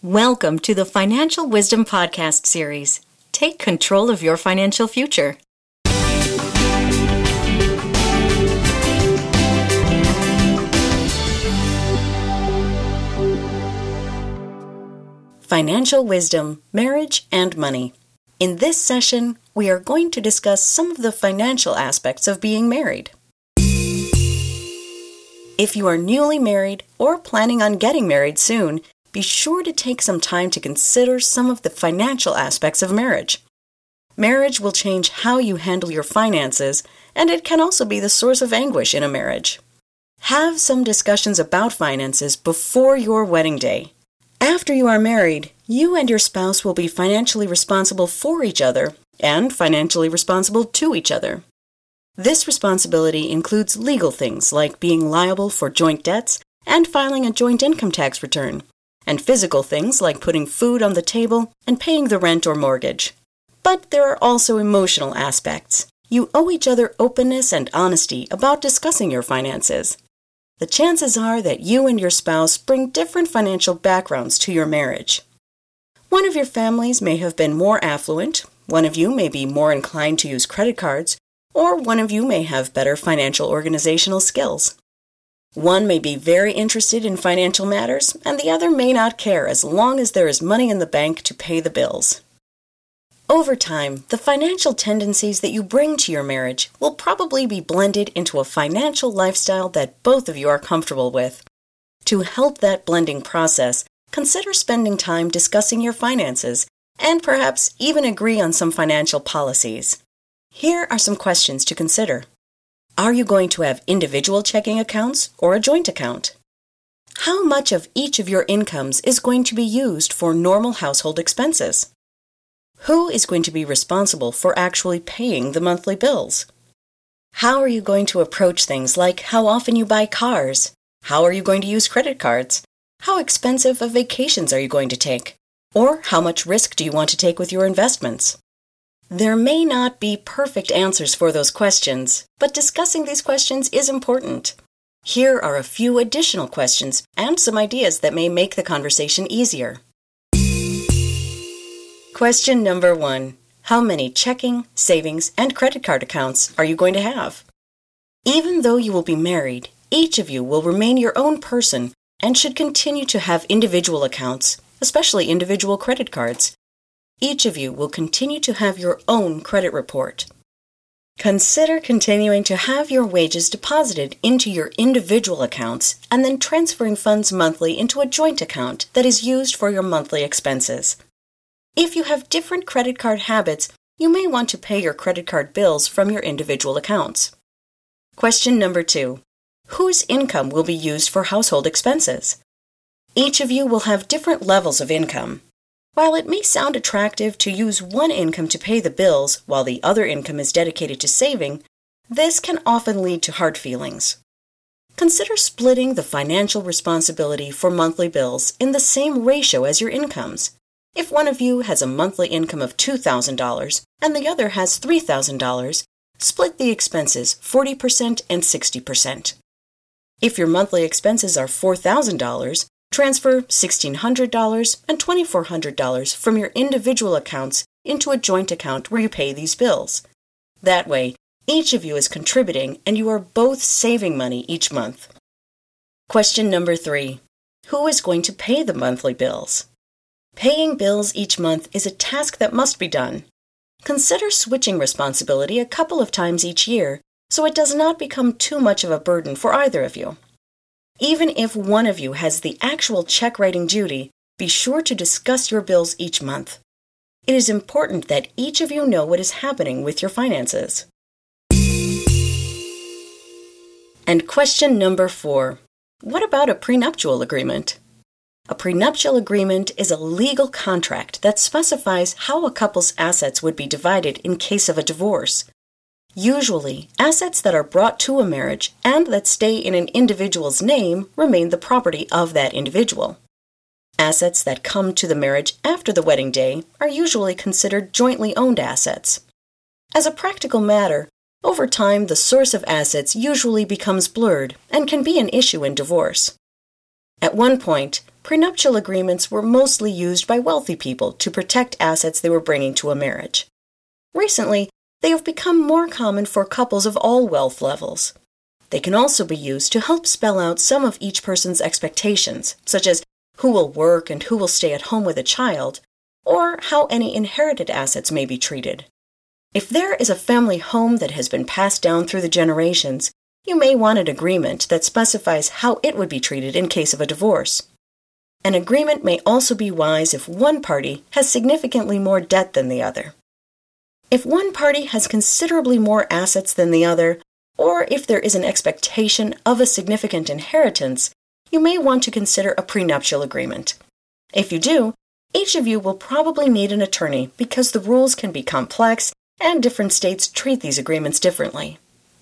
Welcome to the Financial Wisdom Podcast series. Take control of your financial future. Financial Wisdom, Marriage and Money. In this session, we are going to discuss some of the financial aspects of being married. If you are newly married or planning on getting married soon, be sure to take some time to consider some of the financial aspects of marriage. Marriage will change how you handle your finances, and it can also be the source of anguish in a marriage. Have some discussions about finances before your wedding day. After you are married, you and your spouse will be financially responsible for each other and financially responsible to each other. This responsibility includes legal things like being liable for joint debts and filing a joint income tax return, and physical things like putting food on the table and paying the rent or mortgage. But there are also emotional aspects. You owe each other openness and honesty about discussing your finances. The chances are that you and your spouse bring different financial backgrounds to your marriage. One of your families may have been more affluent, one of you may be more inclined to use credit cards, or one of you may have better financial organizational skills. One may be very interested in financial matters, and the other may not care as long as there is money in the bank to pay the bills. Over time, the financial tendencies that you bring to your marriage will probably be blended into a financial lifestyle that both of you are comfortable with. To help that blending process, consider spending time discussing your finances, and perhaps even agree on some financial policies. Here are some questions to consider. Are you going to have individual checking accounts or a joint account? How much of each of your incomes is going to be used for normal household expenses? Who is going to be responsible for actually paying the monthly bills? How are you going to approach things like how often you buy cars? How are you going to use credit cards? How expensive of vacations are you going to take? Or how much risk do you want to take with your investments? There may not be perfect answers for those questions, but discussing these questions is important. Here are a few additional questions and some ideas that may make the conversation easier. Question number 1. How many checking, savings, and credit card accounts are you going to have? Even though you will be married, each of you will remain your own person and should continue to have individual accounts, especially individual credit cards. Each of you will continue to have your own credit report. Consider continuing to have your wages deposited into your individual accounts and then transferring funds monthly into a joint account that is used for your monthly expenses. If you have different credit card habits, you may want to pay your credit card bills from your individual accounts. Question number 2. Whose income will be used for household expenses? Each of you will have different levels of income. While it may sound attractive to use one income to pay the bills while the other income is dedicated to saving, this can often lead to hard feelings. Consider splitting the financial responsibility for monthly bills in the same ratio as your incomes. If one of you has a monthly income of $2,000 and the other has $3,000, split the expenses 40% and 60%. If your monthly expenses are $4,000, transfer $1,600 and $2,400 from your individual accounts into a joint account where you pay these bills. That way, each of you is contributing and you are both saving money each month. Question number 3. Who is going to pay the monthly bills? Paying bills each month is a task that must be done. Consider switching responsibility a couple of times each year so it does not become too much of a burden for either of you. Even if one of you has the actual check writing duty, be sure to discuss your bills each month. It is important that each of you know what is happening with your finances. And question number 4. What about a prenuptial agreement? A prenuptial agreement is a legal contract that specifies how a couple's assets would be divided in case of a divorce. Usually, assets that are brought to a marriage and that stay in an individual's name remain the property of that individual. Assets that come to the marriage after the wedding day are usually considered jointly owned assets. As a practical matter, over time the source of assets usually becomes blurred and can be an issue in divorce. At one point, prenuptial agreements were mostly used by wealthy people to protect assets they were bringing to a marriage. Recently, they have become more common for couples of all wealth levels. They can also be used to help spell out some of each person's expectations, such as who will work and who will stay at home with a child, or how any inherited assets may be treated. If there is a family home that has been passed down through the generations, you may want an agreement that specifies how it would be treated in case of a divorce. An agreement may also be wise if one party has significantly more debt than the other. If one party has considerably more assets than the other, or if there is an expectation of a significant inheritance, you may want to consider a prenuptial agreement. If you do, each of you will probably need an attorney because the rules can be complex and different states treat these agreements differently.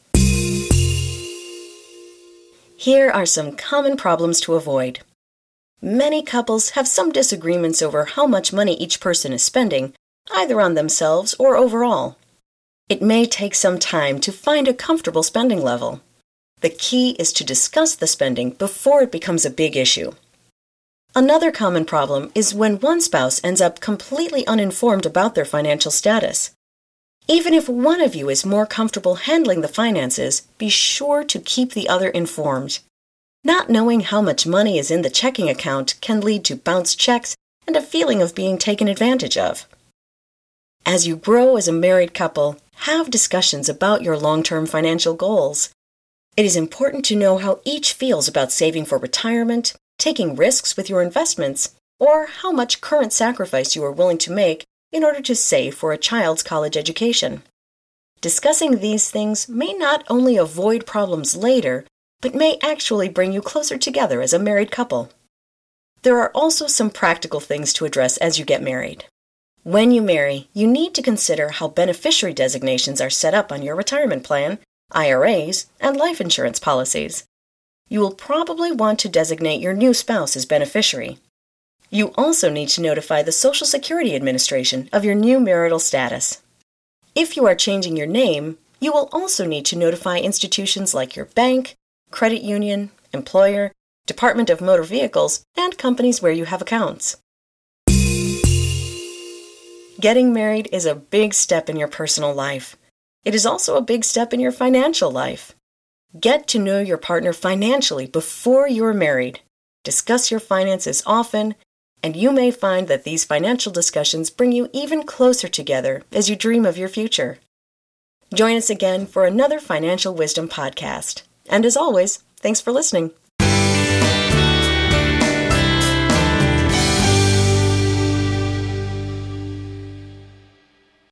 Here are some common problems to avoid. Many couples have some disagreements over how much money each person is spending, either on themselves or overall. It may take some time to find a comfortable spending level. The key is to discuss the spending before it becomes a big issue. Another common problem is when one spouse ends up completely uninformed about their financial status. Even if one of you is more comfortable handling the finances, be sure to keep the other informed. Not knowing how much money is in the checking account can lead to bounced checks and a feeling of being taken advantage of. As you grow as a married couple, have discussions about your long-term financial goals. It is important to know how each feels about saving for retirement, taking risks with your investments, or how much current sacrifice you are willing to make in order to save for a child's college education. Discussing these things may not only avoid problems later, but may actually bring you closer together as a married couple. There are also some practical things to address as you get married. When you marry, you need to consider how beneficiary designations are set up on your retirement plan, IRAs, and life insurance policies. You will probably want to designate your new spouse as beneficiary. You also need to notify the Social Security Administration of your new marital status. If you are changing your name, you will also need to notify institutions like your bank, credit union, employer, Department of Motor Vehicles, and companies where you have accounts. Getting married is a big step in your personal life. It is also a big step in your financial life. Get to know your partner financially before you're married. Discuss your finances often, and you may find that these financial discussions bring you even closer together as you dream of your future. Join us again for another Financial Wisdom podcast. And as always, thanks for listening.